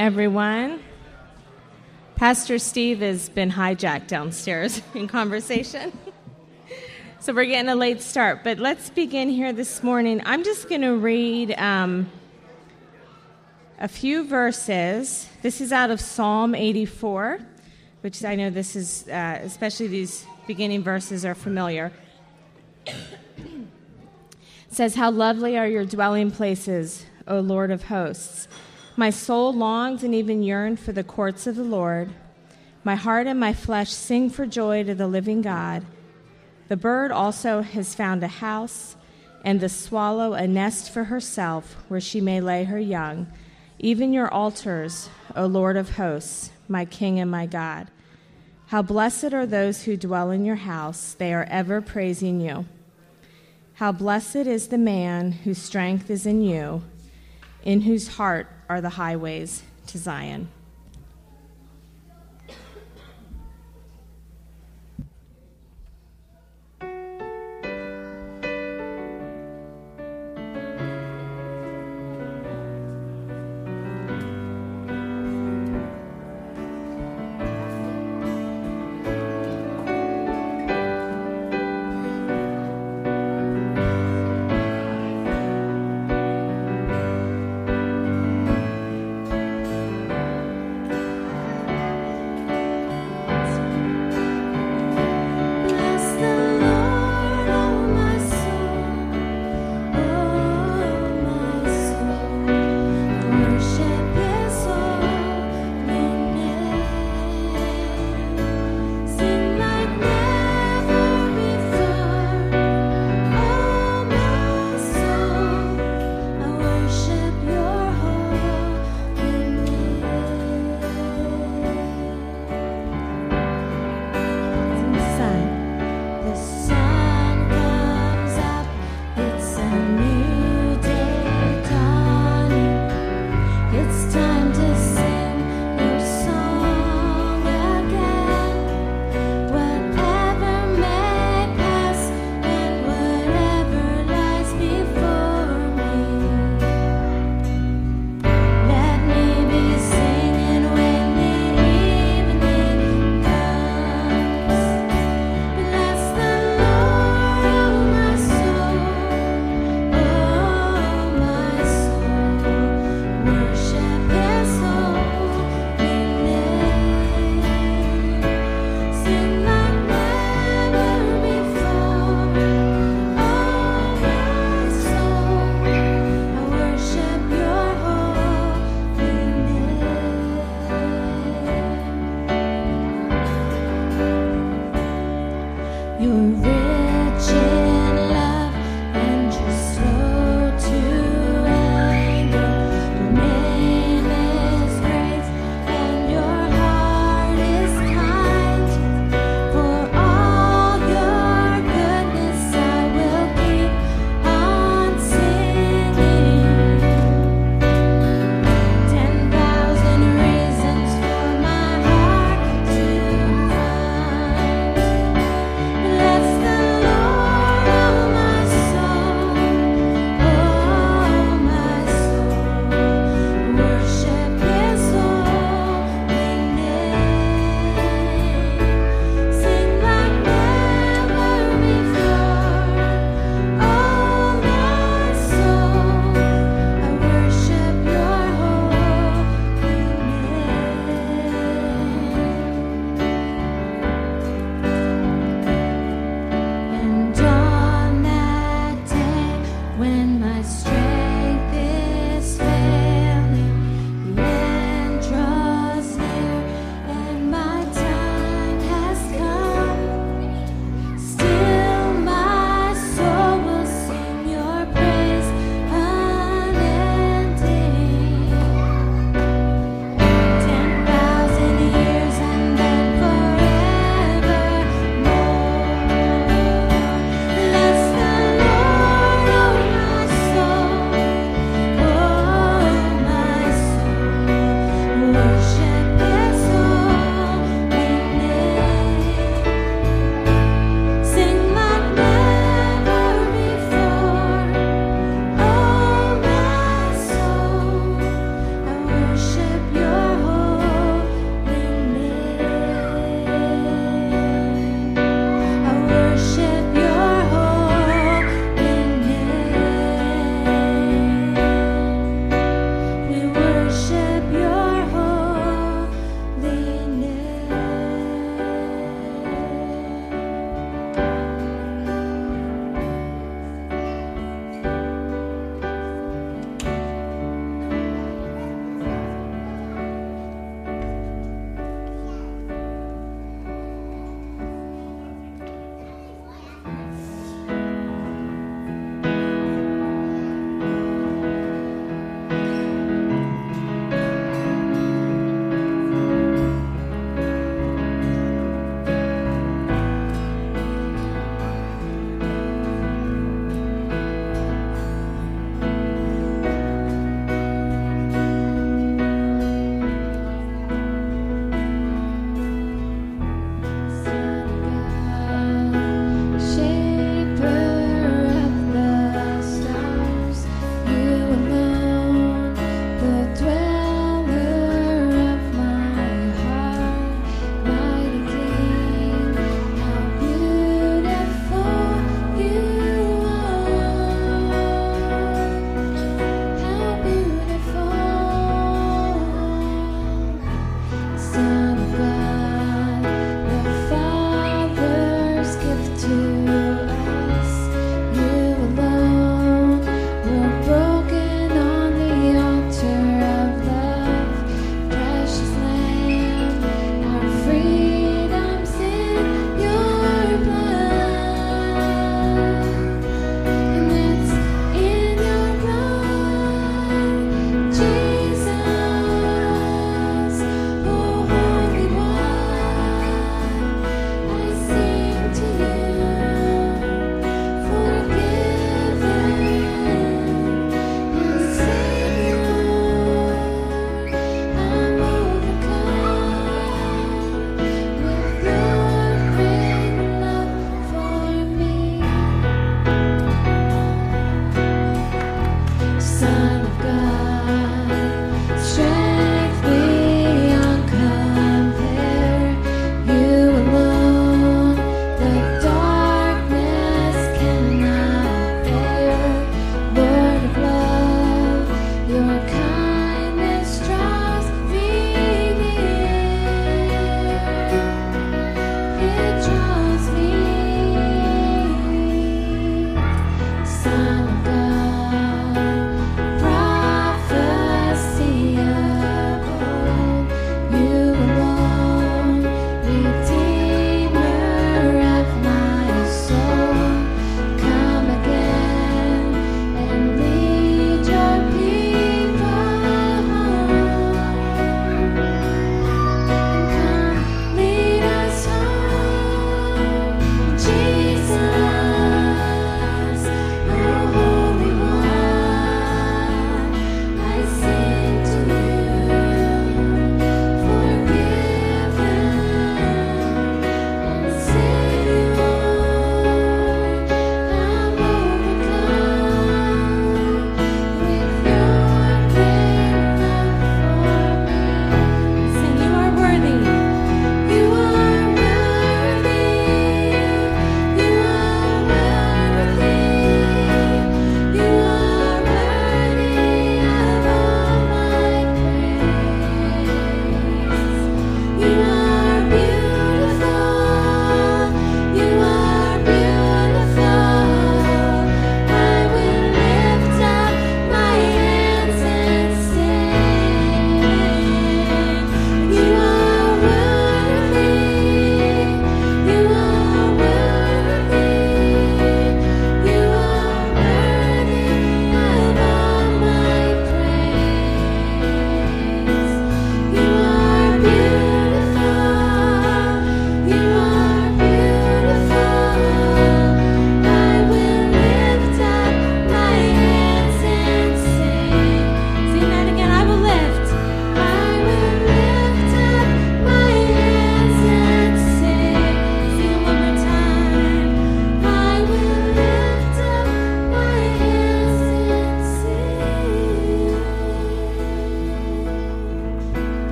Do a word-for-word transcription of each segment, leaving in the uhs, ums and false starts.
everyone. Pastor Steve has been hijacked downstairs in conversation. So we're getting a late start, but let's begin here this morning. I'm just going to read um, a few verses. This is out of Psalm eighty-four, which I know this is, uh, especially these beginning verses are familiar. It says, "How lovely are your dwelling places, O Lord of hosts. My soul longed and even yearned for the courts of the Lord. My heart and my flesh sing for joy to the living God. The bird also has found a house, and the swallow a nest for herself, where she may lay her young. Even your altars, O Lord of hosts, my King and my God. How blessed are those who dwell in your house. They are ever praising you. How blessed is the man whose strength is in you, in whose heart are the highways to Zion." Worship His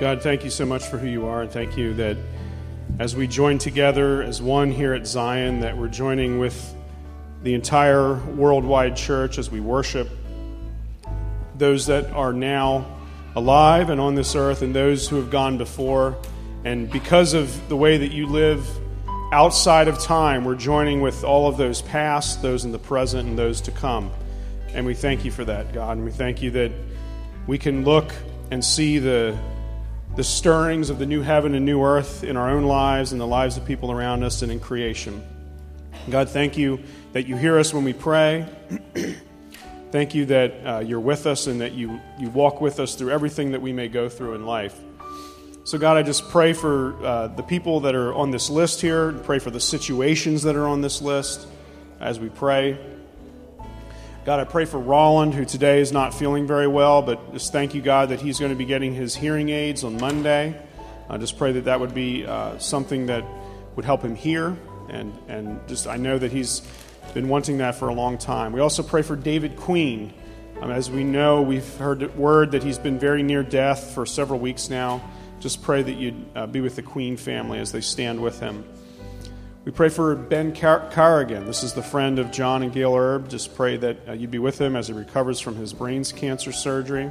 God, thank you so much for who you are, and thank you that as we join together as one here at Zion, that we're joining with the entire worldwide church as we worship those that are now alive and on this earth and those who have gone before. And because of the way that you live outside of time, we're joining with all of those past, those in the present, and those to come. And we thank you for that, God. And we thank you that we can look and see the the stirrings of the new heaven and new earth in our own lives and the lives of people around us and in creation. God, thank you that you hear us when we pray. Thank you that uh, you're with us and that you, you walk with us through everything that we may go through in life. So God, I just pray for uh, the people that are on this list here, and pray for the situations that are on this list as we pray. God, I pray for Roland, who today is not feeling very well, but just thank you, God, that he's going to be getting his hearing aids on Monday. I just pray that that would be uh, something that would help him hear, and, and just I know that he's been wanting that for a long time. We also pray for David Queen. Um, as we know, we've heard word that he's been very near death for several weeks now. Just pray that you'd uh, be with the Queen family as they stand with him. We pray for Ben Car- Carrigan. This is the friend of John and Gail Erb. Just pray that uh, you'd be with him as he recovers from his brain cancer surgery.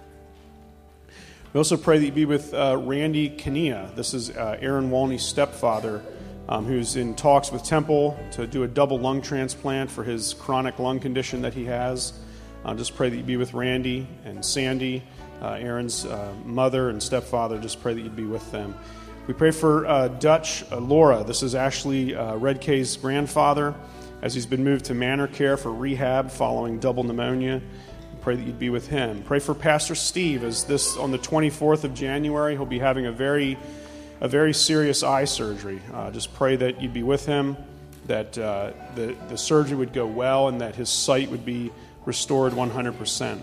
We also pray that you'd be with uh, Randy Kania. This is uh, Aaron Walney's stepfather, um, who's in talks with Temple to do a double lung transplant for his chronic lung condition that he has. Uh, just pray that you'd be with Randy and Sandy, uh, Aaron's uh, mother and stepfather. Just pray that you'd be with them. We pray for uh, Dutch uh, Laura. This is Ashley uh, Redkay's grandfather, as he's been moved to Manor Care for rehab following double pneumonia. We pray that you'd be with him. Pray for Pastor Steve, as this on the twenty-fourth of January, he'll be having a very, a very serious eye surgery. Uh, just pray that you'd be with him, that uh, the the surgery would go well, and that his sight would be restored one hundred percent.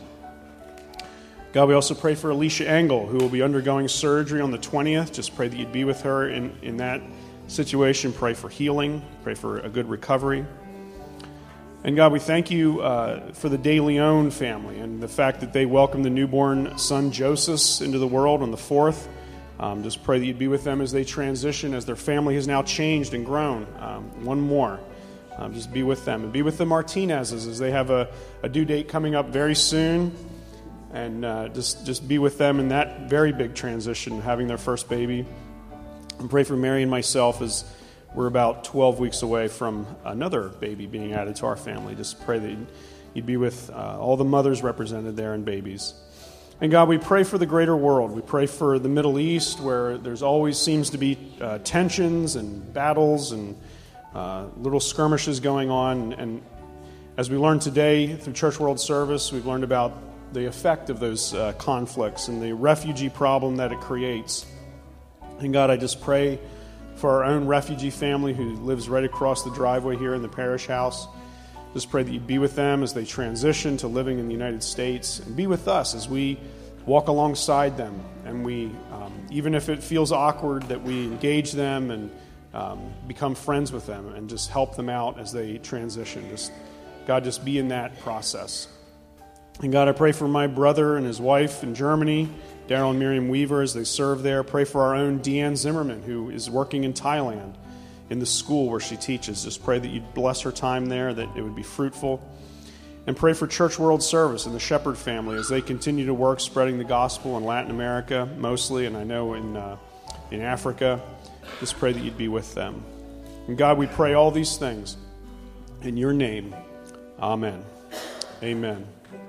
God, we also pray for Alicia Engel, who will be undergoing surgery on the twentieth. Just pray that you'd be with her in, in that situation. Pray for healing. Pray for a good recovery. And God, we thank you uh, for the De Leon family and the fact that they welcomed the newborn son Joseph into the world on the fourth. Um, just pray that you'd be with them as they transition, as their family has now changed and grown. Um, one more. Um, just be with them. And be with the Martinezes as they have a, a due date coming up very soon. And uh, just, just be with them in that very big transition, having their first baby. And pray for Mary and myself as we're about twelve weeks away from another baby being added to our family. Just pray that you'd be with uh, all the mothers represented there and babies. And God, we pray for the greater world. We pray for the Middle East, where there's always seems to be uh, tensions and battles and uh, little skirmishes going on. And as we learned today through Church World Service, we've learned about the effect of those uh, conflicts and the refugee problem that it creates. And God, I just pray for our own refugee family who lives right across the driveway here in the parish house. Just pray that you'd be with them as they transition to living in the United States, and be with us as we walk alongside them. And we, um, even if it feels awkward, that we engage them and um, become friends with them and just help them out as they transition. Just God, just be in that process. And God, I pray for my brother and his wife in Germany, Daryl and Miriam Weaver, as they serve there. Pray for our own Deanne Zimmerman, who is working in Thailand in the school where she teaches. Just pray that you'd bless her time there, that it would be fruitful. And pray for Church World Service and the Shepherd family as they continue to work spreading the gospel in Latin America mostly, and I know in, uh, in Africa. Just pray that you'd be with them. And God, we pray all these things in your name. Amen. Amen.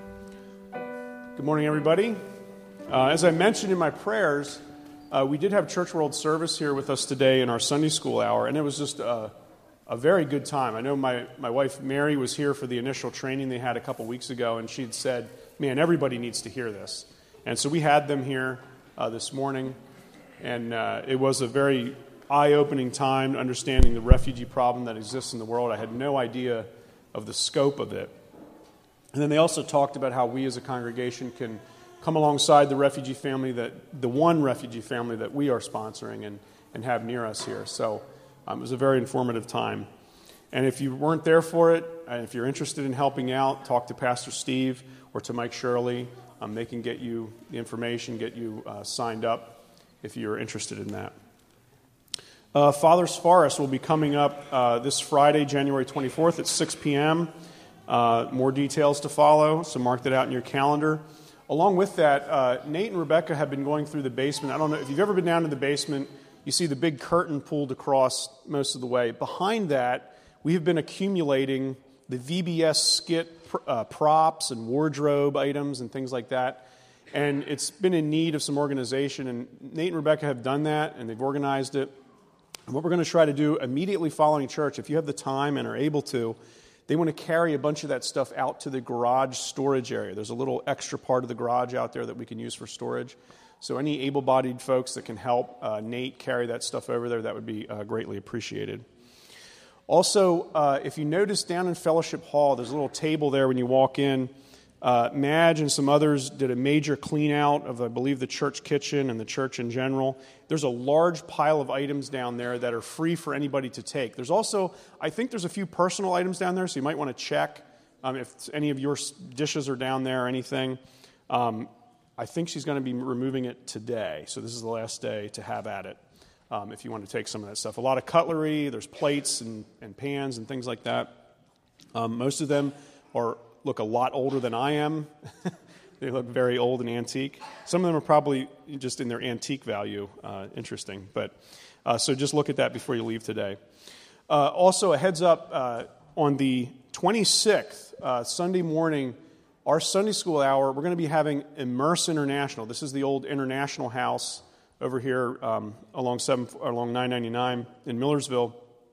Good morning, everybody. Uh, as I mentioned in my prayers, uh, we did have Church World Service here with us today in our Sunday school hour, and it was just a, a very good time. I know my, my wife Mary was here for the initial training they had a couple weeks ago, and she'd said, man, everybody needs to hear this. And so we had them here uh, this morning, and uh, it was a very eye-opening time understanding the refugee problem that exists in the world. I had no idea of the scope of it. And then they also talked about how we as a congregation can come alongside the refugee family, that the one refugee family that we are sponsoring and, and have near us here. So um, it was a very informative time. And if you weren't there for it, and if you're interested in helping out, talk to Pastor Steve or to Mike Shirley. Um, they can get you the information, get you uh, signed up. if you're interested in that. Uh, Father's Forest will be coming up uh, this Friday, January twenty-fourth at six p.m. Uh, more details to follow, so mark that out in your calendar. Along with that, uh, Nate and Rebecca have been going through the basement. I don't know if you've ever been down to the basement. You see the big curtain pulled across most of the way. Behind that, we have been accumulating the V B S skit pr- uh, props and wardrobe items and things like that. And it's been in need of some organization. And Nate and Rebecca have done that, and they've organized it. And what we're going to try to do immediately following church, if you have the time and are able to, they want to carry a bunch of that stuff out to the garage storage area. There's a little extra part of the garage out there that we can use for storage. So any able-bodied folks that can help uh, Nate carry that stuff over there, that would be uh, greatly appreciated. Also, uh, if you notice down in Fellowship Hall, there's a little table there when you walk in. Uh, Madge and some others did a major clean-out of, I believe, the church kitchen and the church in general. There's a large pile of items down there that are free for anybody to take. There's also, I think there's a few personal items down there, so you might want to check um, if any of your dishes are down there or anything. Um, I think she's going to be removing it today, so this is the last day to have at it um, if you want to take some of that stuff. A lot of cutlery, there's plates and, and pans and things like that. Um, most of them are look a lot older than I am. They look very old and antique. Some of them are probably just in their antique value. Uh, interesting. But uh, so just look at that before you leave today. Uh, also, a heads up, uh, on the twenty-sixth, uh, Sunday morning, our Sunday school hour, we're going to be having Immerse International. This is the old International House over here um, along seven, along nine ninety-nine in Millersville.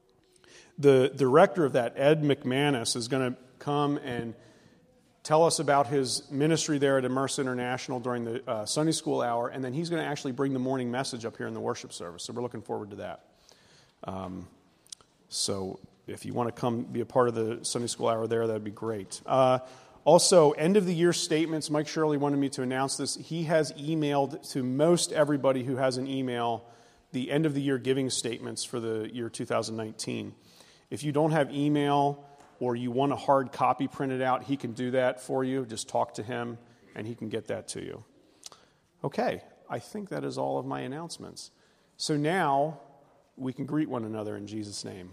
The director of that, Ed McManus, is going to come and tell us about his ministry there at Immerse International during the uh, Sunday school hour, and then he's going to actually bring the morning message up here in the worship service. So we're looking forward to that. Um, so if you want to come be a part of the Sunday school hour there, that would be great. Uh, also, end-of-the-year statements. Mike Shirley wanted me to announce this. He has emailed to most everybody who has an email the end-of-the-year giving statements for the year two thousand nineteen. If you don't have email or you want a hard copy printed out, he can do that for you. Just talk to him, and he can get that to you. Okay, I think that is all of my announcements. So now we can greet one another in Jesus' name.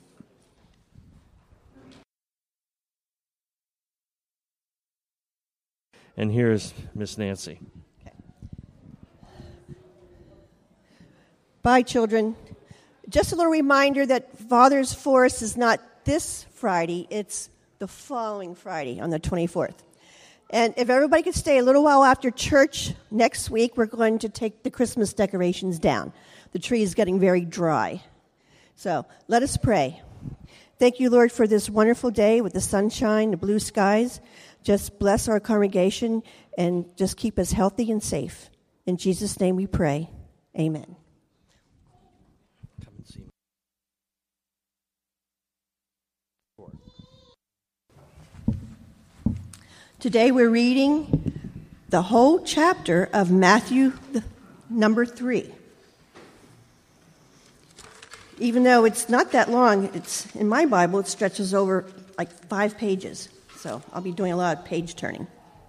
And here's Miss Nancy. Okay. Bye, children. Just a little reminder that Father's Forest is not this Friday, it's the following Friday on the twenty-fourth. And if everybody could stay a little while after church next week, we're going to take the Christmas decorations down. The tree is getting very dry. So let us pray. Thank you, Lord, for this wonderful day with the sunshine, the blue skies. Just bless our congregation and just keep us healthy and safe. In Jesus' name we pray. Amen. Today we're reading the whole chapter of Matthew number three. Even though it's not that long, it's in my Bible, it stretches over like five pages. So I'll be doing a lot of page turning.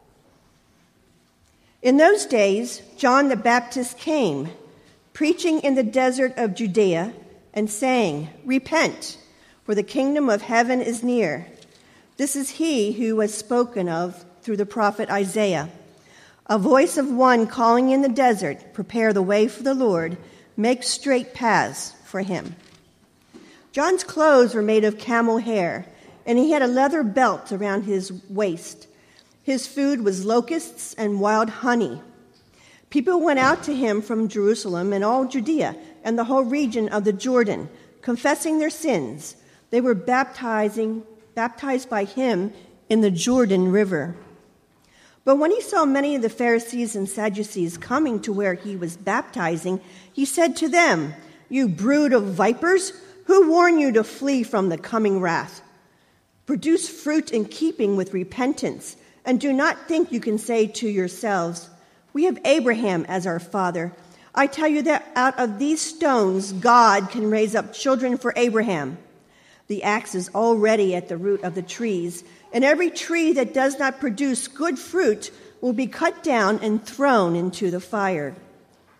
In those days, John the Baptist came, preaching in the desert of Judea and saying, "Repent, for the kingdom of heaven is near." This is he who was spoken of through the prophet Isaiah. A voice of one calling in the desert, "Prepare the way for the Lord, make straight paths for him." John's clothes were made of camel hair, and he had a leather belt around his waist. His food was locusts and wild honey. People went out to him from Jerusalem and all Judea and the whole region of the Jordan, confessing their sins. They were baptizing baptized by him in the Jordan River. But when he saw many of the Pharisees and Sadducees coming to where he was baptizing, he said to them, "You brood of vipers, who warned you to flee from the coming wrath? Produce fruit in keeping with repentance, and do not think you can say to yourselves, 'We have Abraham as our father.' I tell you that out of these stones God can raise up children for Abraham. The axe is already at the root of the trees, and every tree that does not produce good fruit will be cut down and thrown into the fire.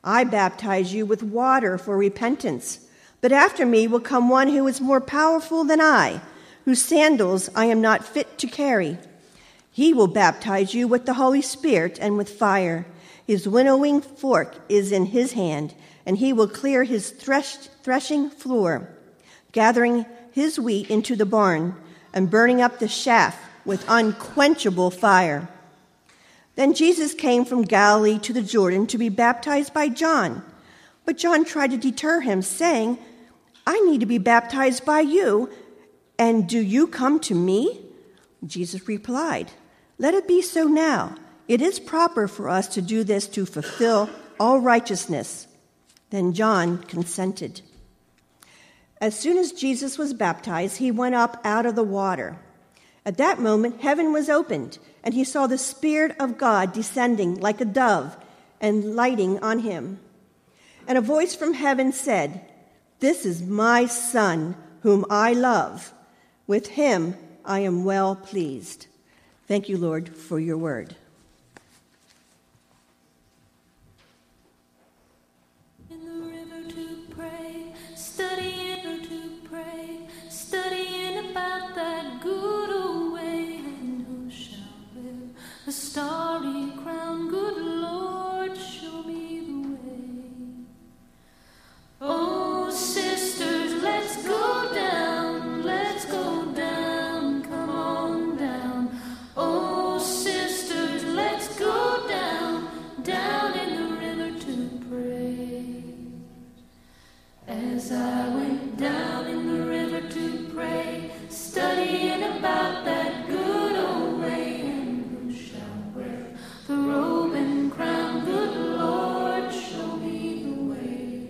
I baptize you with water for repentance, but after me will come one who is more powerful than I, whose sandals I am not fit to carry. He will baptize you with the Holy Spirit and with fire. His winnowing fork is in his hand, and he will clear his thresh, threshing floor, gathering his wheat into the barn and burning up the chaff with unquenchable fire. Then Jesus came from Galilee to the Jordan to be baptized by John. But John tried to deter him, saying, I need to be baptized by you, and do you come to me? Jesus replied, Let it be so now. It is proper for us to do this to fulfill all righteousness. Then John consented. As soon as Jesus was baptized, he went up out of the water. At that moment, heaven was opened, and he saw the Spirit of God descending like a dove and lighting on him. And a voice from heaven said, This is my Son, whom I love. With him I am well pleased. Thank you, Lord, for your word. In the river to pray, studying to pray, studying about that good old way, and who shall wear the starry crown? Good Lord, show me the way. Oh, sisters, let's go down, let's go down, come on down. Oh, sisters, let's go down, down in the river to pray. As I went down in the river to pray, studying about that good old way, and who shall wear the robe and crown? Good Lord, show me the way.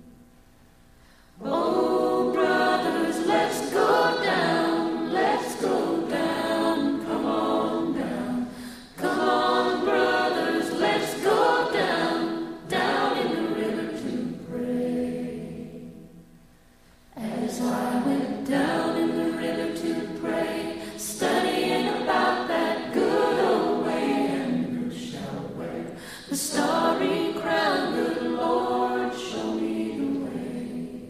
Oh, brothers, let's go down, let's go down, come on down. Come on, brothers, let's go down, down in the river to pray. As I went down in the river to pray, studying about that good old way, and who shall wear the starry crown? Good Lord, show me the way.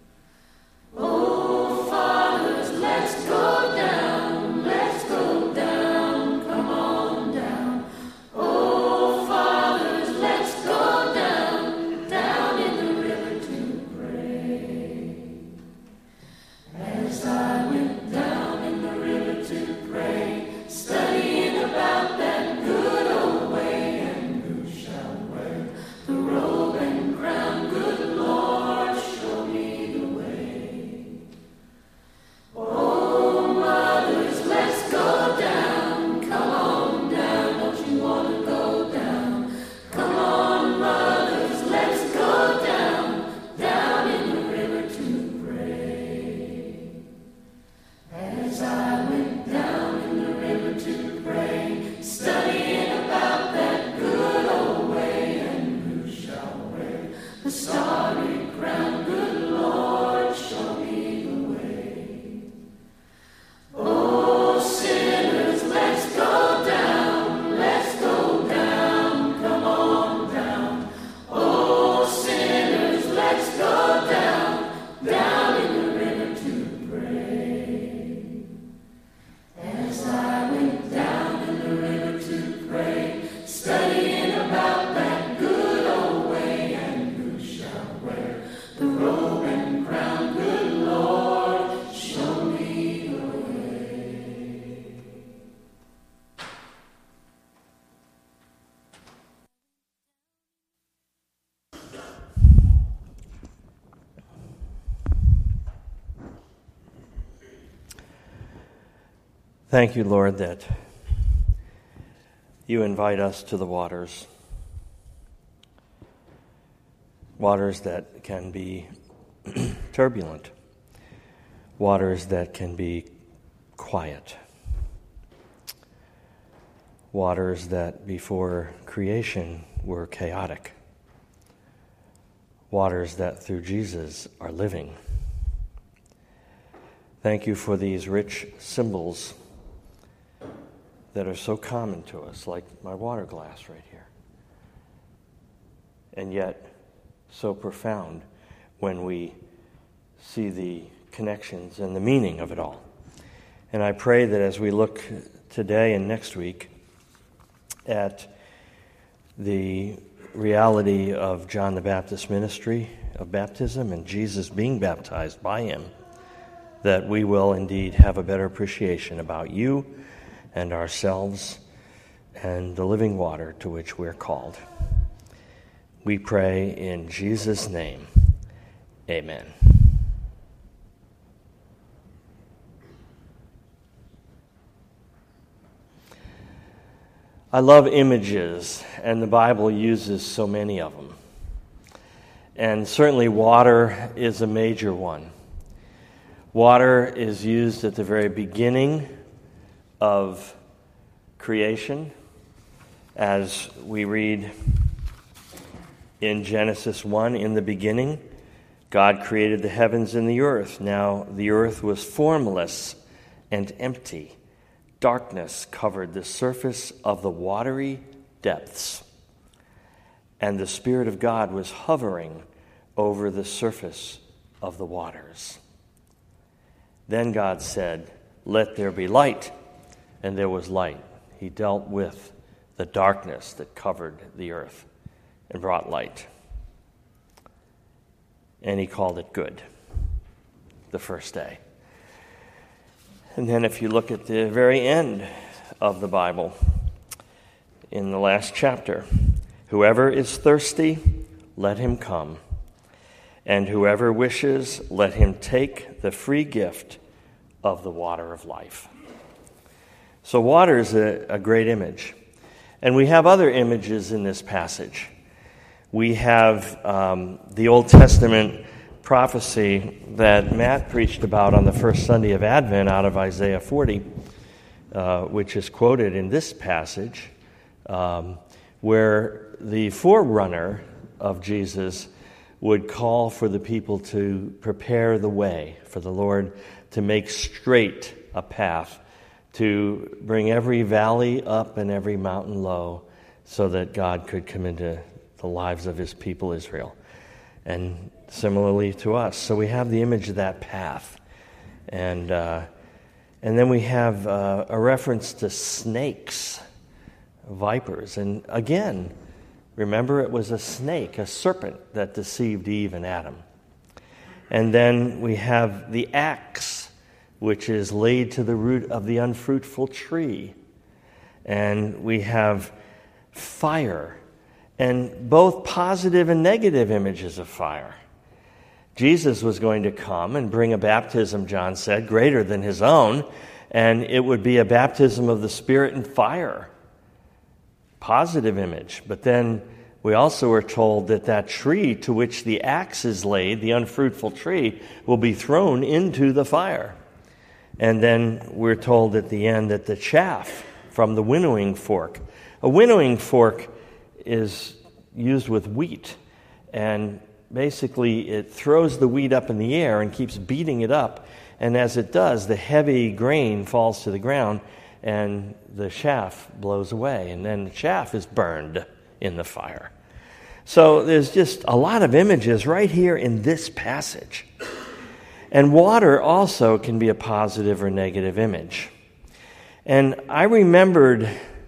Oh, fathers, let's go down, let's go down, come on down. Oh, fathers, let's go down, down in the river to pray. As I went down in the river to pray, studying about that good old way, and who shall wear the robe and crown? Good Lord, show me the way. Oh, mothers, let's go down, come on down, don't you want to go down? Come on, mothers, let's go down, down in the river to pray. As I went down in the river to pray, studying about that good old way, and who shall wear the starry crown? Good Lord, show me the way. Oh, sinners, let's go down, let's go down, come on down. Oh, sinners, let's go down, down in the river to pray. As I went down in the river to pray, studying about that good old way, and who shall wear the robe and crown? Good Lord, show me the way. Thank you, Lord, that you invite us to the waters. Waters that can be turbulent. Waters that can be quiet. Waters that before creation were chaotic. Waters that through Jesus are living. Thank you for these rich symbols that are so common to us, like my water glass right here. and yet so profound when we see the connections and the meaning of it all. And I pray that as we look today and next week at the reality of John the Baptist's ministry of baptism and Jesus being baptized by him, that we will indeed have a better appreciation about you and ourselves and the living water to which we're called. We pray in Jesus' name. Amen. I love images, and the Bible uses so many of them. And certainly water is a major one. Water is used at the very beginning of creation, as we read in Genesis one, in the beginning, God created the heavens and the earth. Now the earth was formless and empty. Darkness covered the surface of the watery depths, and the Spirit of God was hovering over the surface of the waters. Then God said, "Let there be light," and there was light. He dealt with the darkness that covered the earth and brought light. And he called it good, the first day. And then if you look at the very end of the Bible, in the last chapter, whoever is thirsty, let him come. And whoever wishes, let him take the free gift of the water of life. So water is a, a great image. And we have other images in this passage. We have um, the Old Testament prophecy that Matt preached about on the first Sunday of Advent out of Isaiah forty, uh, which is quoted in this passage, um, where the forerunner of Jesus would call for the people to prepare the way for the Lord, to make straight a path, to bring every valley up and every mountain low, so that God could come into the lives of his people Israel. And similarly to us. So we have the image of that path. And uh, and then we have uh, a reference to snakes, vipers. And again, remember, it was a snake, a serpent, that deceived Eve and Adam. And then we have the axe, which is laid to the root of the unfruitful tree. And we have fire, and both positive and negative images of fire. Jesus was going to come and bring a baptism, John said, greater than his own, and it would be a baptism of the Spirit and fire. Positive image. But then we also are told that that tree to which the axe is laid, the unfruitful tree, will be thrown into the fire. And then we're told at the end that the chaff from the winnowing fork, a winnowing fork is used with wheat, and basically it throws the wheat up in the air and keeps beating it up, and as it does, the heavy grain falls to the ground and the chaff blows away, and then the chaff is burned in the fire. So there's just a lot of images right here in this passage. And water also can be a positive or negative image. And I remembered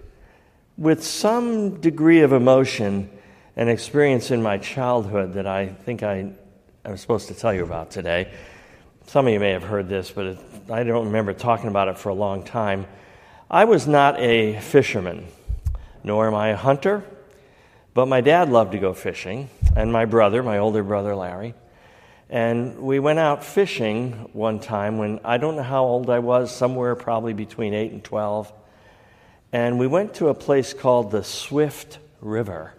with some degree of emotion an experience in my childhood that I think I, I was supposed to tell you about today. Some of you may have heard this, but it, I don't remember talking about it for a long time. I was not a fisherman, nor am I a hunter, but my dad loved to go fishing, and my brother, my older brother Larry. And we went out fishing one time when, I don't know how old I was, somewhere probably between eight and twelve. And we went to a place called the Swift River.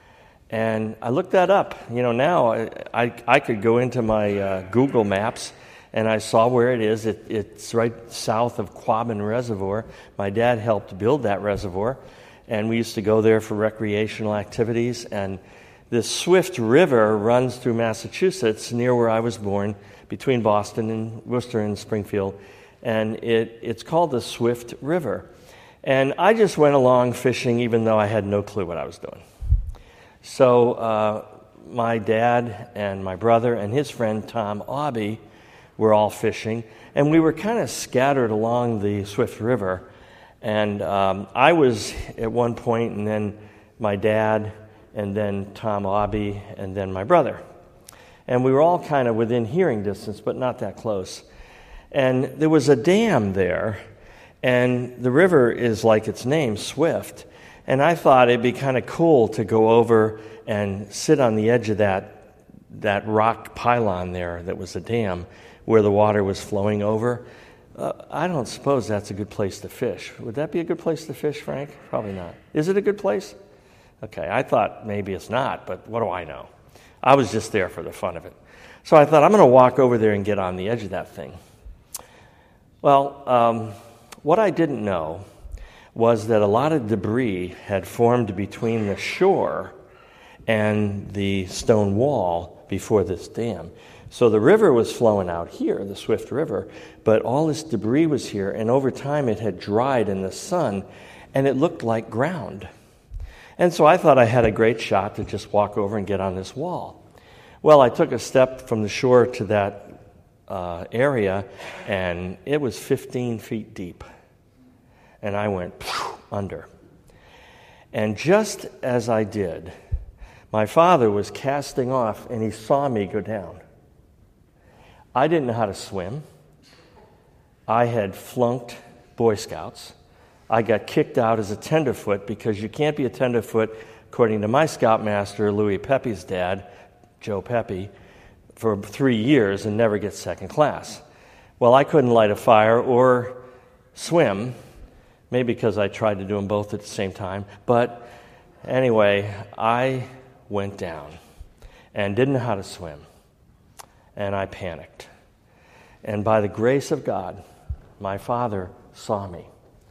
And I looked that up. You know, now I, I, I could go into my uh, Google Maps, and I saw where it is. It, it's right south of Quabbin Reservoir. My dad helped build that reservoir, and we used to go there for recreational activities. And this Swift River runs through Massachusetts, near where I was born, between Boston and Worcester and Springfield. And it, it's called the Swift River. And I just went along fishing even though I had no clue what I was doing. So uh, my dad and my brother and his friend Tom Aubie were all fishing, and we were kind of scattered along the Swift River. And um, I was at one point, and then my dad, and then Tom Aubie, and then my brother. And we were all kind of within hearing distance, but not that close. And there was a dam there, and the river is like its name, Swift. And I thought it'd be kind of cool to go over and sit on the edge of that that rock pylon there that was a dam where the water was flowing over. Uh, I don't suppose that's a good place to fish. Would that be a good place to fish, Frank? Probably not. Is it a good place? Okay, I thought maybe it's not, but what do I know? I was just there for the fun of it. So I thought, I'm going to walk over there and get on the edge of that thing. Well, um, what I didn't know was that a lot of debris had formed between the shore and the stone wall before this dam. So the river was flowing out here, the Swift River, but all this debris was here, and over time it had dried in the sun, and it looked like ground. And so I thought I had a great shot to just walk over and get on this wall. Well, I took a step from the shore to that uh, area, and it was fifteen feet deep. And I went under. And just as I did, my father was casting off, and he saw me go down. I didn't know how to swim. I had flunked Boy Scouts. I got kicked out as a tenderfoot because you can't be a tenderfoot, according to my scoutmaster, Louis Pepe's dad, Joe Pepe, for three years and never get second class. Well, I couldn't light a fire or swim, maybe because I tried to do them both at the same time. But anyway, I went down and didn't know how to swim. And I panicked. And by the grace of God, my father saw me.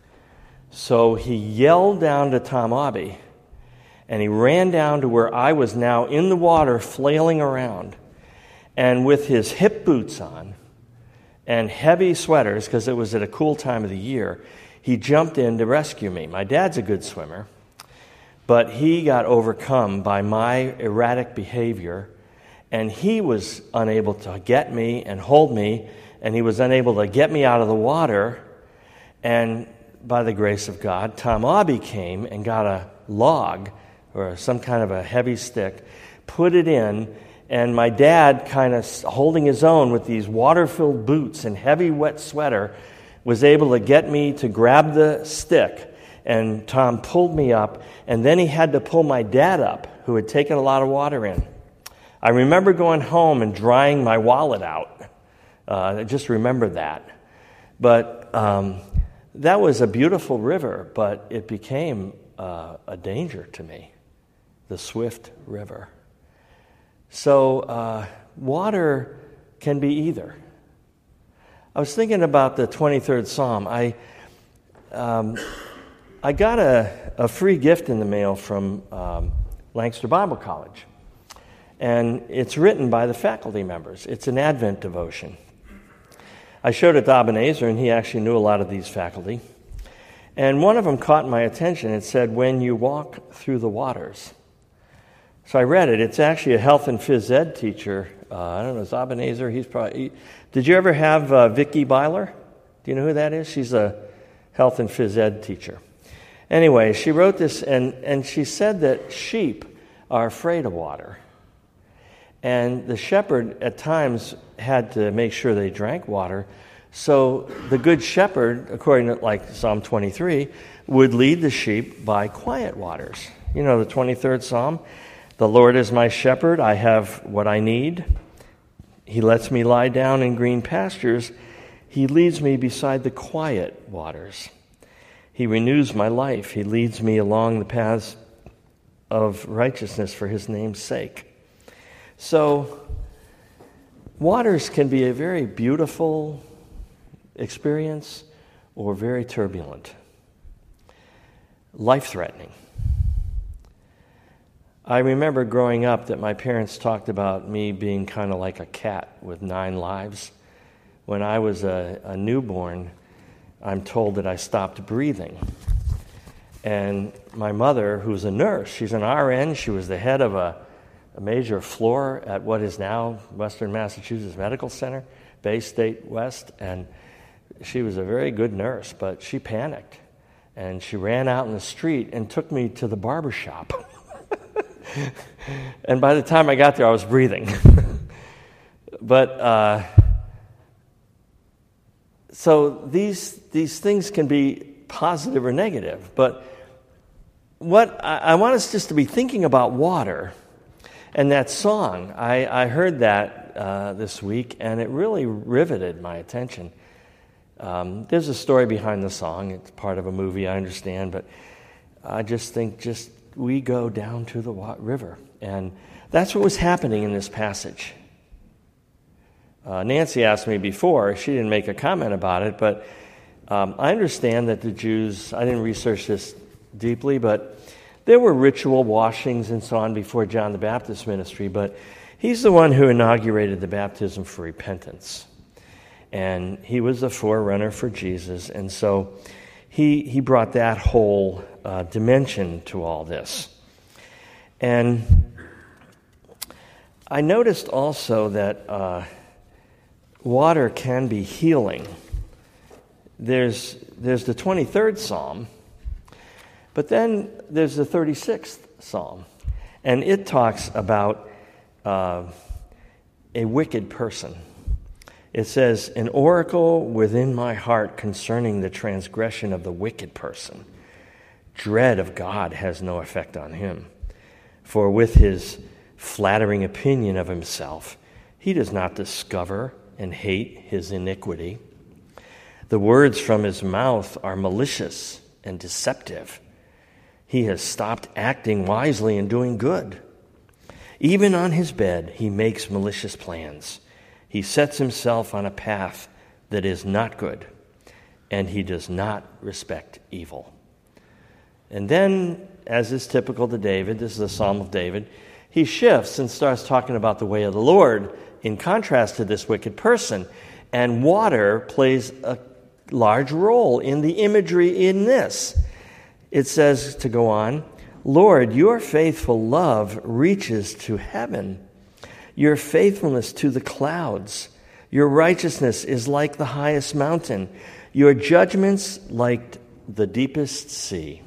So he yelled down to Tom Aubie, and he ran down to where I was now in the water, flailing around. And with his hip boots on and heavy sweaters, because it was at a cool time of the year, he jumped in to rescue me. My dad's a good swimmer, but he got overcome by my erratic behavior, and he was unable to get me and hold me, and he was unable to get me out of the water. And by the grace of God, Tom Aubie came and got a log or some kind of a heavy stick, put it in, and my dad, kind of holding his own with these water-filled boots and heavy wet sweater, was able to get me to grab the stick. And Tom pulled me up, and then he had to pull my dad up, who had taken a lot of water in. I remember going home and drying my wallet out. Uh, I just remember that. But um, that was a beautiful river, but it became uh, a danger to me, the Swift River. So uh, water can be either. I was thinking about the twenty-third Psalm. I um, I got a, a free gift in the mail from um, Lancaster Bible College. And it's written by the faculty members. It's an Advent devotion. I showed it to Ebenezer, and he actually knew a lot of these faculty. And one of them caught my attention. It said, "When you walk through the waters." So I read it. It's actually a health and phys ed teacher. Uh, I don't know, it's Ebenezer. He's probably. He, did you ever have uh, Vicki Byler? Do you know who that is? She's a health and phys ed teacher. Anyway, she wrote this, and, and she said that sheep are afraid of water. And the shepherd at times had to make sure they drank water. So the good shepherd, according to like Psalm twenty-three, would lead the sheep by quiet waters. You know the twenty-third Psalm? "The Lord is my shepherd, I have what I need. He lets me lie down in green pastures. He leads me beside the quiet waters. He renews my life. He leads me along the paths of righteousness for his name's sake." So, waters can be a very beautiful experience or very turbulent, life-threatening. I remember growing up that my parents talked about me being kind of like a cat with nine lives. When I was a, a newborn, I'm told that I stopped breathing. And my mother, who's a nurse, she's an R N, she was the head of a, a major floor at what is now Western Massachusetts Medical Center, Bay State West, and she was a very good nurse, but she panicked. And she ran out in the street and took me to the barber shop. And by the time I got there, I was breathing. But, uh, so these these things can be positive or negative. But what I, I want us just to be thinking about water and that song. I, I heard that uh, this week, and it really riveted my attention. Um, there's a story behind the song. It's part of a movie, I understand, but I just think just we go down to the wa- river. And that's what was happening in this passage. Uh, Nancy asked me before, she didn't make a comment about it, but um, I understand that the Jews, I didn't research this deeply, but there were ritual washings and so on before John the Baptist's ministry, but he's the one who inaugurated the baptism for repentance. And he was a forerunner for Jesus, and so he he brought that whole uh, dimension to all this. And I noticed also that uh, water can be healing. There's there's the twenty-third Psalm, but then there's the thirty-sixth Psalm, and it talks about uh, a wicked person. It says, "An oracle within my heart concerning the transgression of the wicked person. Dread of God has no effect on him. For with his flattering opinion of himself, he does not discover and hate his iniquity. The words from his mouth are malicious and deceptive. He has stopped acting wisely and doing good. Even on his bed, he makes malicious plans. He sets himself on a path that is not good, and he does not respect evil." And then, as is typical to David, this is the Psalm of David, he shifts and starts talking about the way of the Lord in contrast to this wicked person. And water plays a large role in the imagery in this. It says, to go on, "Lord, your faithful love reaches to heaven. Your faithfulness to the clouds. Your righteousness is like the highest mountain. Your judgments like the deepest sea.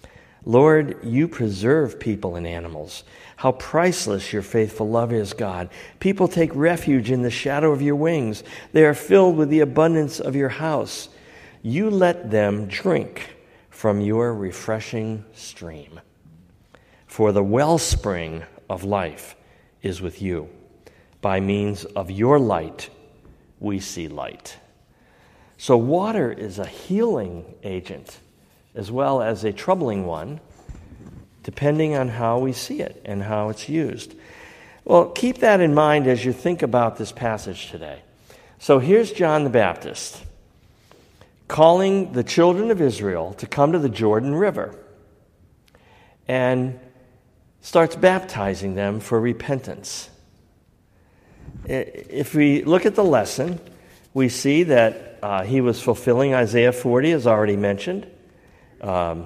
Lord, you preserve people and animals. How priceless your faithful love is, God. People take refuge in the shadow of your wings. They are filled with the abundance of your house. You let them drink from your refreshing stream. For the wellspring of life is with you. By means of your light, we see light." So water is a healing agent as well as a troubling one, depending on how we see it and how it's used. Well, keep that in mind as you think about this passage today. So here's John the Baptist calling the children of Israel to come to the Jordan River and starts baptizing them for repentance. If we look at the lesson, we see that uh, he was fulfilling Isaiah forty, as already mentioned. Um,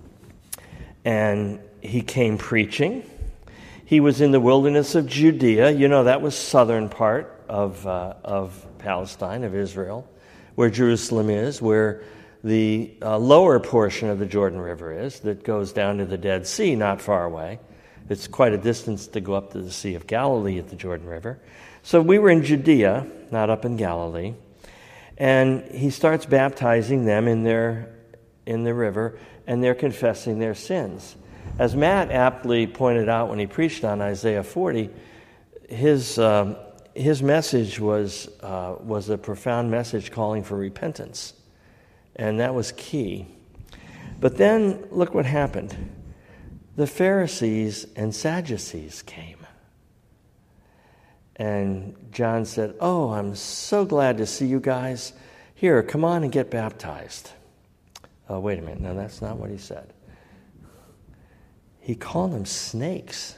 and he came preaching. He was in the wilderness of Judea. You know, that was southern part of uh, of Palestine, of Israel, where Jerusalem is, where the uh, lower portion of the Jordan River is, that goes down to the Dead Sea, not far away. It's quite a distance to go up to the Sea of Galilee at the Jordan River. So we were in Judea, not up in Galilee. And he starts baptizing them in their in the river, and they're confessing their sins. As Matt aptly pointed out when he preached on Isaiah forty, his um, his message was uh, was a profound message calling for repentance, and that was key. But then look what happened. The Pharisees and Sadducees came. And John said, "Oh, I'm so glad to see you guys. Here, come on and get baptized." Oh, wait a minute. No, that's not what he said. He called them snakes.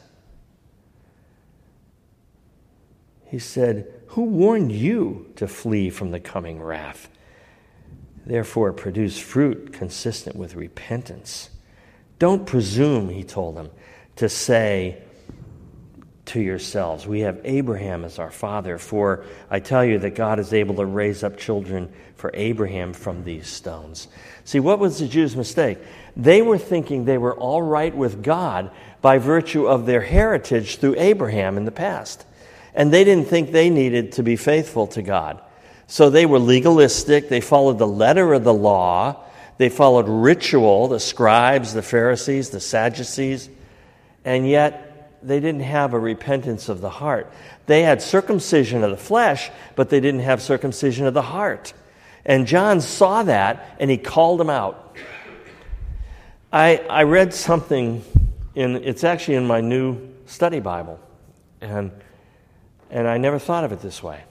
He said, "Who warned you to flee from the coming wrath? Therefore, produce fruit consistent with repentance. Don't presume, he told them, to say to yourselves, we have Abraham as our father, for I tell you that God is able to raise up children for Abraham from these stones. See, what was the Jews' mistake? They were thinking they were all right with God by virtue of their heritage through Abraham in the past. And they didn't think they needed to be faithful to God. So they were legalistic. They followed the letter of the law. They followed ritual, the scribes, the Pharisees, the Sadducees. And yet they didn't have a repentance of the heart. They had circumcision of the flesh, but they didn't have circumcision of the heart. And John saw that, and he called them out. I, I read something, in it's actually in my new study Bible, and, and I never thought of it this way.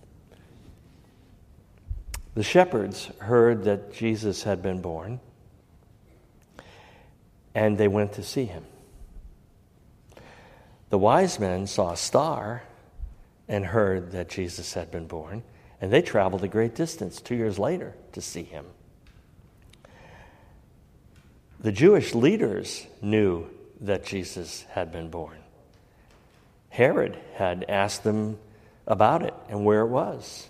The shepherds heard that Jesus had been born, and they went to see him. The wise men saw a star and heard that Jesus had been born, and they traveled a great distance two years later to see him. The Jewish leaders knew that Jesus had been born. Herod had asked them about it and where it was.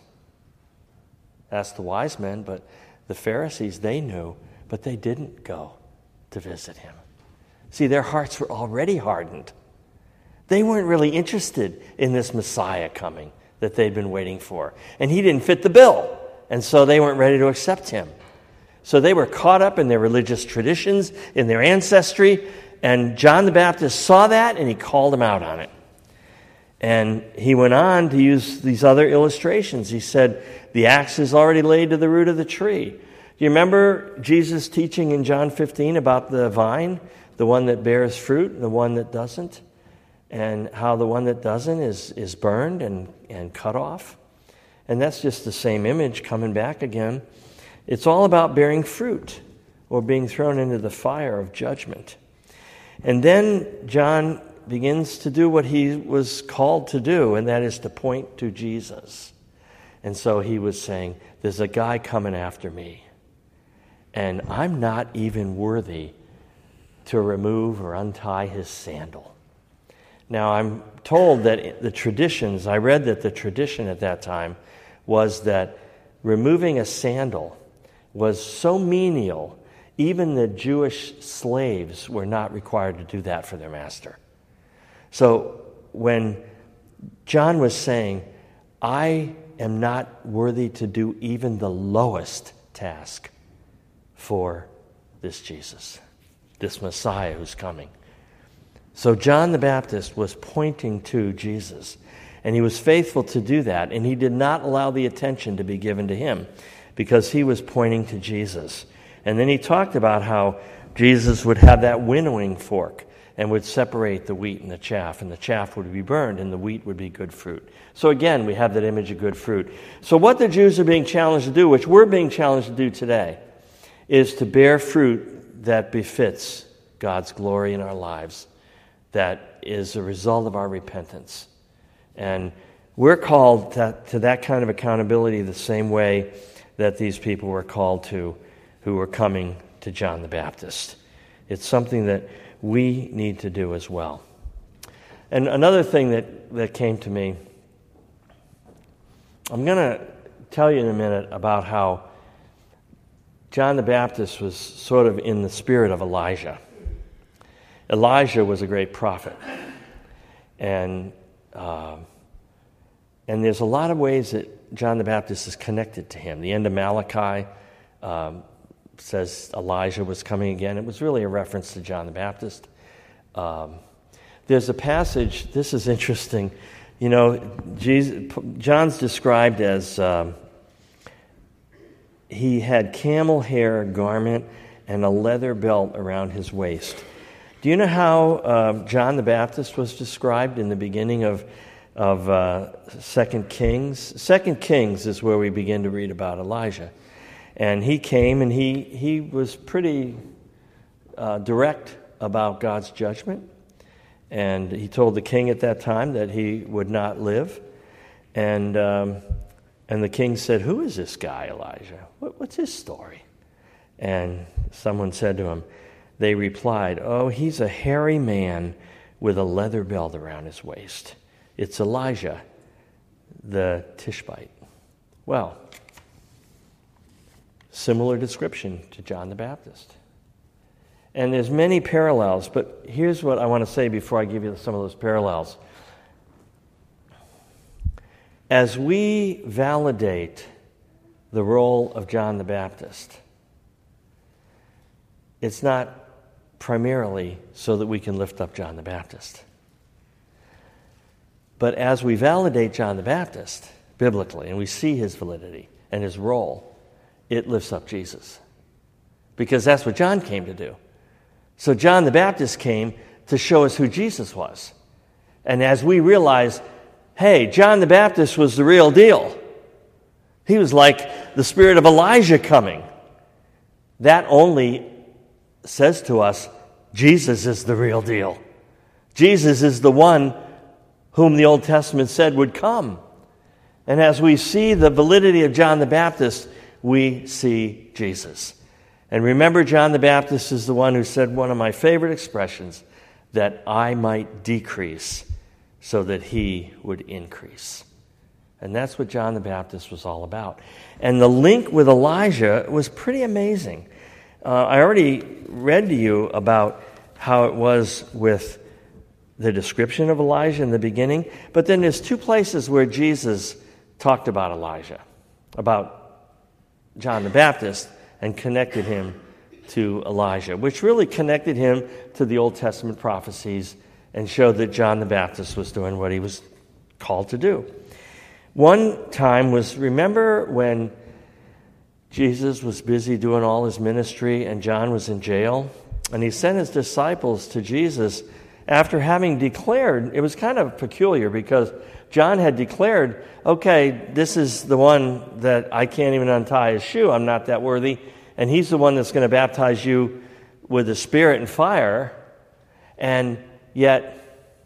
Asked the wise men, but the Pharisees, they knew, but they didn't go to visit him. See, their hearts were already hardened. They weren't really interested in this Messiah coming that they'd been waiting for. And he didn't fit the bill, and so they weren't ready to accept him. So they were caught up in their religious traditions, in their ancestry, and John the Baptist saw that, and he called them out on it. And he went on to use these other illustrations. He said, the axe is already laid to the root of the tree. Do you remember Jesus teaching in John fifteen about the vine, the one that bears fruit and the one that doesn't? And how the one that doesn't is, is burned and, and cut off? And that's just the same image coming back again. It's all about bearing fruit or being thrown into the fire of judgment. And then John begins to do what he was called to do, and that is to point to Jesus. And so he was saying, there's a guy coming after me, and I'm not even worthy to remove or untie his sandal. Now, I'm told that the traditions, I read that the tradition at that time was that removing a sandal was so menial, even the Jewish slaves were not required to do that for their master. So when John was saying, I am not worthy to do even the lowest task for this Jesus, this Messiah who's coming. So John the Baptist was pointing to Jesus, and he was faithful to do that, and he did not allow the attention to be given to him because he was pointing to Jesus. And then he talked about how Jesus would have that winnowing fork and would separate the wheat and the chaff, and the chaff would be burned, and the wheat would be good fruit. So again, we have that image of good fruit. So what the Jews are being challenged to do, which we're being challenged to do today, is to bear fruit that befits God's glory in our lives, that is a result of our repentance. And we're called to, to that kind of accountability the same way that these people were called to who were coming to John the Baptist. It's something that we need to do as well. And another thing that, that came to me, I'm going to tell you in a minute about how John the Baptist was sort of in the spirit of Elijah. Elijah was a great prophet. And, uh, and there's a lot of ways that John the Baptist is connected to him. The end of Malachi um, says Elijah was coming again. It was really a reference to John the Baptist. Um, there's a passage, this is interesting. You know, Jesus, John's described as um, he had camel hair garment and a leather belt around his waist. Do you know how uh, John the Baptist was described in the beginning of of uh, Second Kings? Second Kings is where we begin to read about Elijah, and he came and he he was pretty uh, direct about God's judgment, and he told the king at that time that he would not live, and um, and the king said, "Who is this guy Elijah? What, what's his story?" And someone said to him, They replied, "Oh, he's a hairy man with a leather belt around his waist. It's Elijah, the Tishbite." Well, similar description to John the Baptist. And there's many parallels, but here's what I want to say before I give you some of those parallels. As we validate the role of John the Baptist, it's not primarily so that we can lift up John the Baptist. But as we validate John the Baptist biblically, and we see his validity and his role, it lifts up Jesus. Because that's what John came to do. So John the Baptist came to show us who Jesus was. And as we realize, hey, John the Baptist was the real deal. He was like the spirit of Elijah coming. That only says to us, Jesus is the real deal. Jesus is the one whom the Old Testament said would come. And as we see the validity of John the Baptist, we see Jesus. And remember, John the Baptist is the one who said one of my favorite expressions, that I might decrease so that he would increase. And that's what John the Baptist was all about. And the link with Elijah was pretty amazing. Uh, I already read to you about how it was with the description of Elijah in the beginning, but then there's two places where Jesus talked about Elijah, about John the Baptist, and connected him to Elijah, which really connected him to the Old Testament prophecies and showed that John the Baptist was doing what he was called to do. One time was, remember when Jesus was busy doing all his ministry and John was in jail? And he sent his disciples to Jesus after having declared, it was kind of peculiar because John had declared, okay, this is the one that I can't even untie his shoe, I'm not that worthy, and he's the one that's going to baptize you with the Spirit and fire, and yet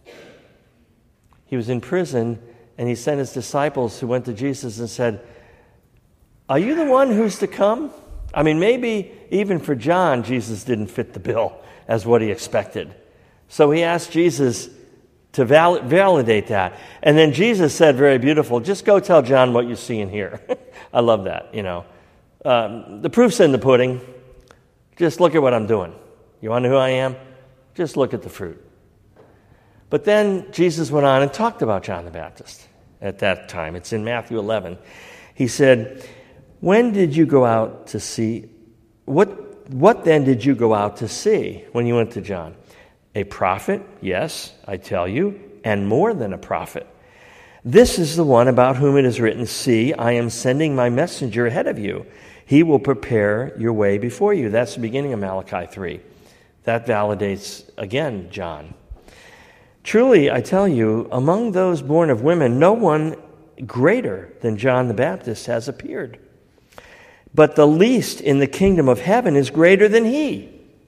he was in prison, and he sent his disciples who went to Jesus and said, are you the one who's to come? I mean, maybe even for John, Jesus didn't fit the bill as what he expected. So he asked Jesus to val- validate that. And then Jesus said, very beautiful, just go tell John what you see and hear. I love that, you know. Um, the proof's in the pudding. Just look at what I'm doing. You want to know who I am? Just look at the fruit. But then Jesus went on and talked about John the Baptist at that time. It's in Matthew eleven. He said, when did you go out to see, what, what then did you go out to see when you went to John? A prophet? Yes, I tell you, and more than a prophet. This is the one about whom it is written, see, I am sending my messenger ahead of you. He will prepare your way before you. That's the beginning of Malachi three. That validates, again, John. Truly, I tell you, among those born of women, no one greater than John the Baptist has appeared. But the least in the kingdom of heaven is greater than he.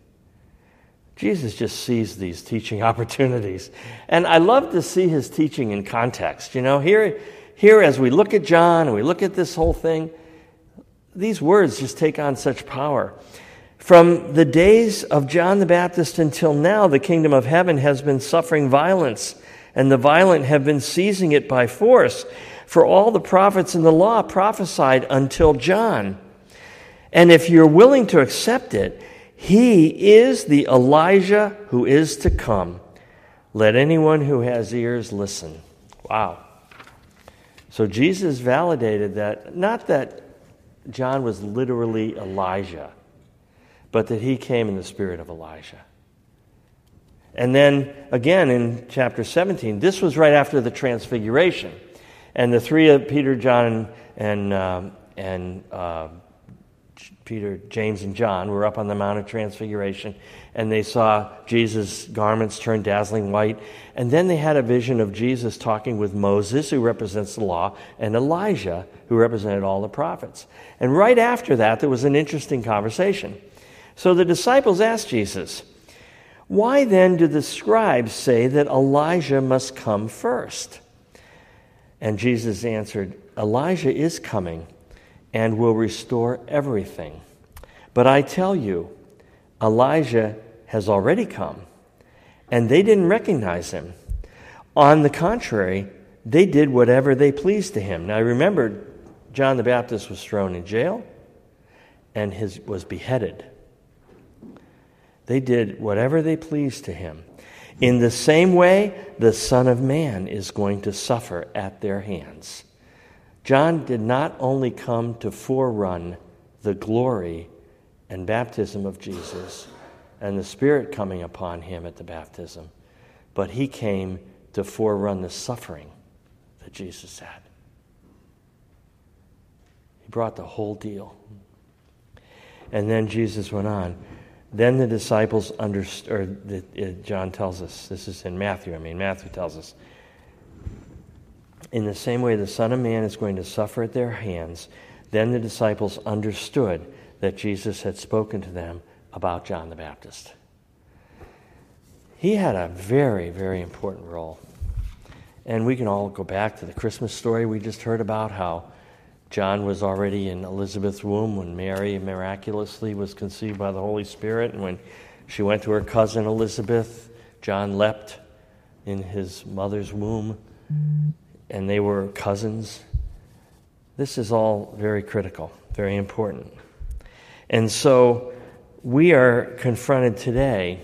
Jesus just sees these teaching opportunities. And I love to see his teaching in context. You know, here, here as we look at John and we look at this whole thing, these words just take on such power. From the days of John the Baptist until now, the kingdom of heaven has been suffering violence, and the violent have been seizing it by force. For all the prophets in the law prophesied until John. And if you're willing to accept it, he is the Elijah who is to come. Let anyone who has ears listen. Wow. So Jesus validated that, not that John was literally Elijah, but that he came in the spirit of Elijah. And then, again, in chapter seventeen, this was right after the Transfiguration. And the three of Peter, John, and, um, and uh, Peter, James, and John were up on the Mount of Transfiguration, and they saw Jesus' garments turn dazzling white. And then they had a vision of Jesus talking with Moses, who represents the law, and Elijah, who represented all the prophets. And right after that, there was an interesting conversation. So the disciples asked Jesus, why then do the scribes say that Elijah must come first? And Jesus answered, Elijah is coming and will restore everything. But I tell you, Elijah has already come, and they didn't recognize him. On the contrary, they did whatever they pleased to him. Now remember, John the Baptist was thrown in jail and his, was beheaded. They did whatever they pleased to him. In the same way, the Son of Man is going to suffer at their hands. John did not only come to forerun the glory and baptism of Jesus and the Spirit coming upon him at the baptism, but he came to forerun the suffering that Jesus had. He brought the whole deal. And then Jesus went on. Then the disciples understood, or the, uh, John tells us, this is in Matthew, I mean, Matthew tells us, in the same way the Son of Man is going to suffer at their hands, then the disciples understood that Jesus had spoken to them about John the Baptist. He had a very, very important role. And we can all go back to the Christmas story we just heard about, how John was already in Elizabeth's womb when Mary miraculously was conceived by the Holy Spirit. And when she went to her cousin Elizabeth, John leapt in his mother's womb, and they were cousins. This is all very critical, very important. And so we are confronted today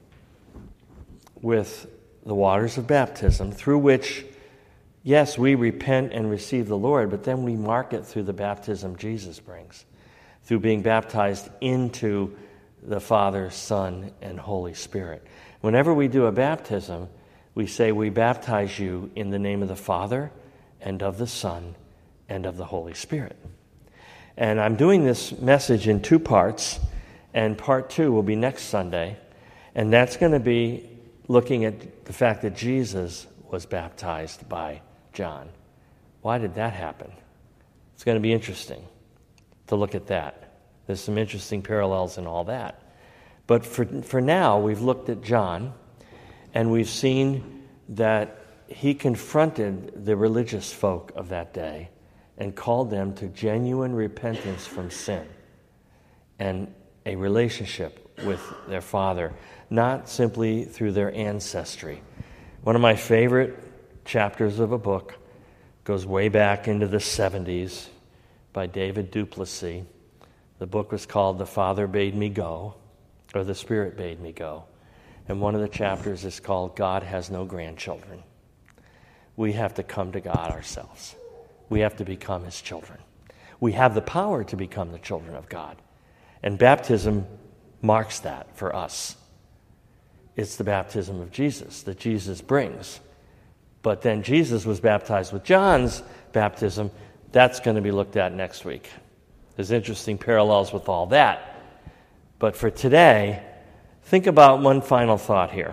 with the waters of baptism, through which, yes, we repent and receive the Lord, but then we mark it through the baptism Jesus brings, through being baptized into the Father, Son, and Holy Spirit. Whenever we do a baptism, we say, we baptize you in the name of the Father, and of the Son, and of the Holy Spirit. And I'm doing this message in two parts, and part two will be next Sunday, and that's going to be looking at the fact that Jesus was baptized by John. Why did that happen? It's going to be interesting to look at that. There's some interesting parallels in all that. But for, for now, we've looked at John, and we've seen that he confronted the religious folk of that day and called them to genuine repentance from sin and a relationship with their Father, not simply through their ancestry. One of my favorite chapters of a book goes way back into the seventies by David Duplessis. The book was called The Father Bade Me Go, or The Spirit Bade Me Go. And one of the chapters is called God Has No Grandchildren. We have to come to God ourselves. We have to become His children. We have the power to become the children of God. And baptism marks that for us. It's the baptism of Jesus that Jesus brings. But then Jesus was baptized with John's baptism. That's going to be looked at next week. There's interesting parallels with all that. But for today, think about one final thought here.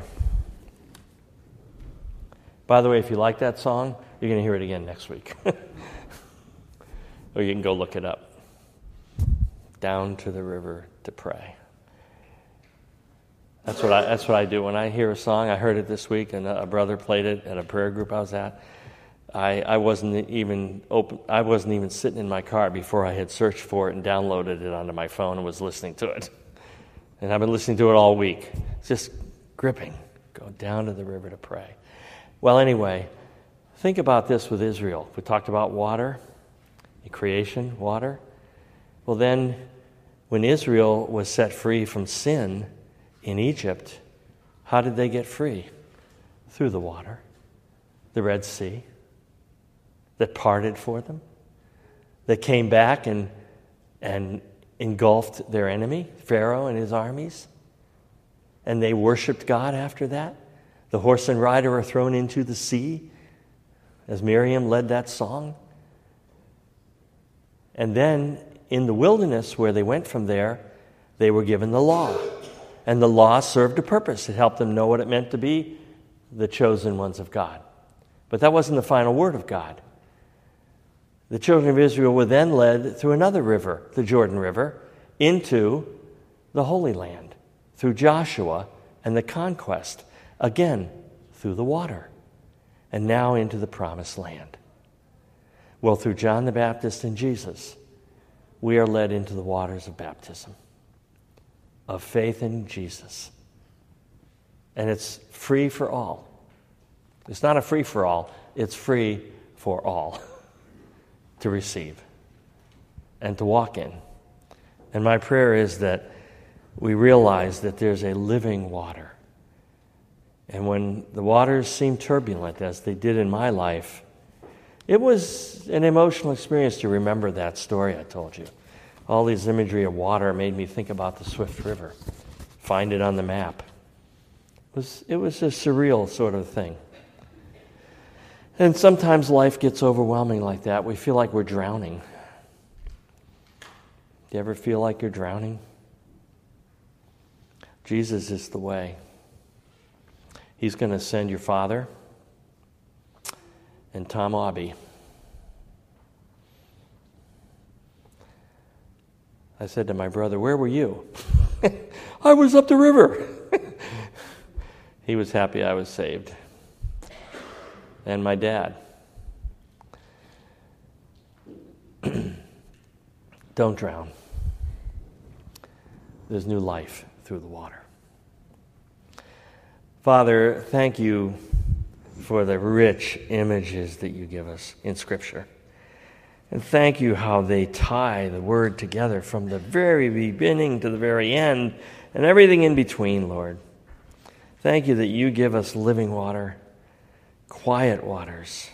By the way, if you like that song, you're going to hear it again next week. Or you can go look it up. Down to the river to pray. That's what I that's what I do. When I hear a song, I heard it this week, and a brother played it at a prayer group I was at. I, I wasn't even open. I wasn't even sitting in my car before I had searched for it and downloaded it onto my phone and was listening to it. And I've been listening to it all week. It's just gripping. Go down to the river to pray. Well, anyway, think about this with Israel. We talked about water, creation, water. Well, then, when Israel was set free from sin in Egypt, how did they get free? Through the water, the Red Sea, that parted for them, that came back and and engulfed their enemy, Pharaoh and his armies, and they worshiped God after that. The horse and rider were thrown into the sea, as Miriam led that song. And then in the wilderness where they went from there, they were given the law. And the law served a purpose. It helped them know what it meant to be the chosen ones of God. But that wasn't the final word of God. The children of Israel were then led through another river, the Jordan River, into the Holy Land, through Joshua and the conquest, again, through the water, and now into the Promised Land. Well, through John the Baptist and Jesus, we are led into the waters of baptism, of faith in Jesus, And it's free for all. It's not a free-for-all. It's free for all to receive and to walk in. And my prayer is that we realize that there's a living water. And when the waters seem turbulent, as they did in my life, it was an emotional experience to remember that story I told you. All these imagery of water made me think about the Swift River. Find it on the map. It was, it was a surreal sort of thing. And sometimes life gets overwhelming like that. We feel like we're drowning. Do you ever feel like you're drowning? Jesus is the way. He's going to send your father and Tom Aubie. I said to my brother, "Where were you?" "I was up the river." He was happy I was saved. And my dad. Don't drown. There's new life through the water. Father, thank you for the rich images that you give us in Scripture. And thank you how they tie the Word together from the very beginning to the very end and everything in between, Lord. Thank you that you give us living water, quiet waters.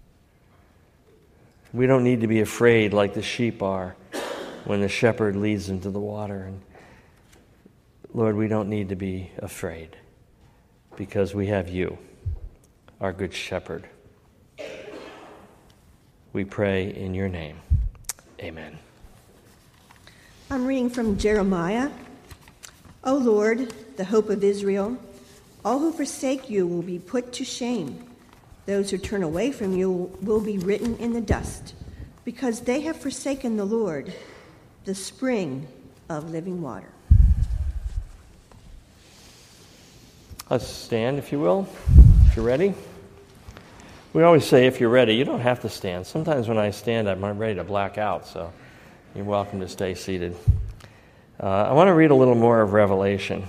We don't need to be afraid like the sheep are when the shepherd leads them to the water. And Lord, we don't need to be afraid because we have you, our good shepherd. We pray in your name. Amen. I'm reading from Jeremiah. O Lord, the hope of Israel, all who forsake you will be put to shame. Those who turn away from you will be written in the dust, because they have forsaken the Lord, the spring of living water. Let's stand, if you will, if you're ready. We always say, if you're ready, you don't have to stand. Sometimes when I stand, I'm ready to black out, so you're welcome to stay seated. Uh, I want to read a little more of Revelation.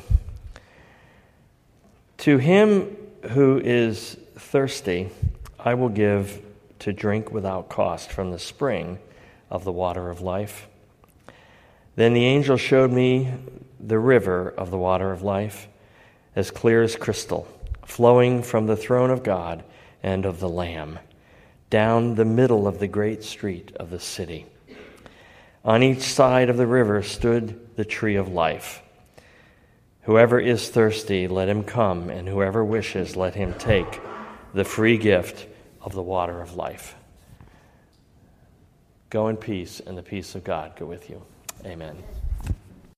To him who is thirsty, I will give to drink without cost from the spring of the water of life. Then the angel showed me the river of the water of life, as clear as crystal, flowing from the throne of God and of the Lamb, down the middle of the great street of the city. On each side of the river stood the tree of life. Whoever is thirsty, let him come, and whoever wishes, let him take the free gift of the water of life. Go in peace, and the peace of God go with you. Amen.